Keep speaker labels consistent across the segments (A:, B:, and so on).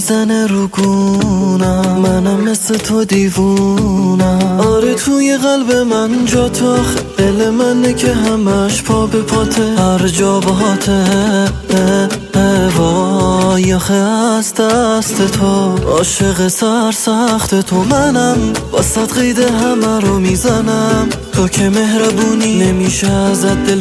A: میزنه رو گونم، منم مثل تو دیوونم. آره توی قلب من جا تو، دل منه که همش پا به پاته، هر جا باهاته. وای آخه از دست تو، عاشق سرسخت تو منم، واسط قید همه رو میزنم. تو که مهربونی نمیشه ازت دل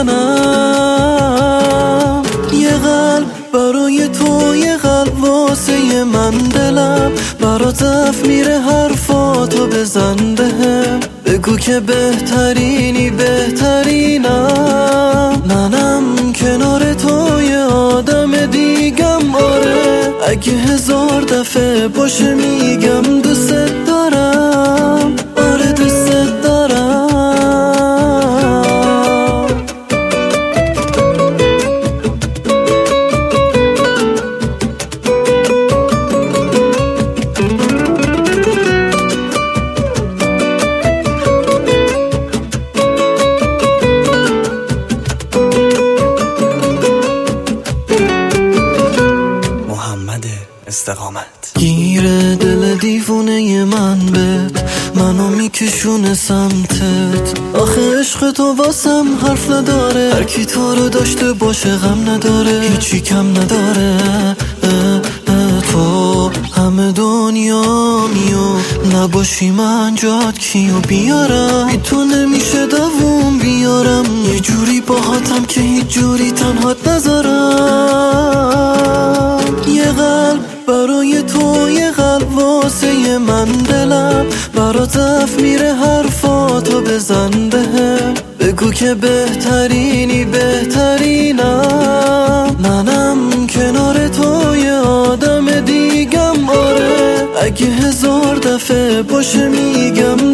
A: بکنم. یه قلب برای تو، یه قلب واسه من، دلم برات ضعف میره حرفاتو بزن بهم. بگو که بهترینی بهترینم، منم کنار تو یه آدم دیگم. آره اگه 1000 دفعه باشه میگم دوست دارم، آره دوست دارم.
B: استقامت
A: گیره دل دیوونه من بهت، منو میکشونه سمتت. آخه عشق تو واسم حرف نداره، هر کی تو رو داشته باشه غم نداره، هیچی کم نداره. تو همه دنیا میو نباشی من جات کیو بیارم. بی تو نمیشه دووم بیارم، یه جوری باهاتم که هیچ جوری تنهات نذارم. یه قلب برای تو، یه قلب واسه من، دلم برات ضعف میره حرفاتو بزن بهم. بگو که بهترینی بهترینم، منم کنار تو یه آدم دیگم. آره اگه 1000 دفعه باشه میگم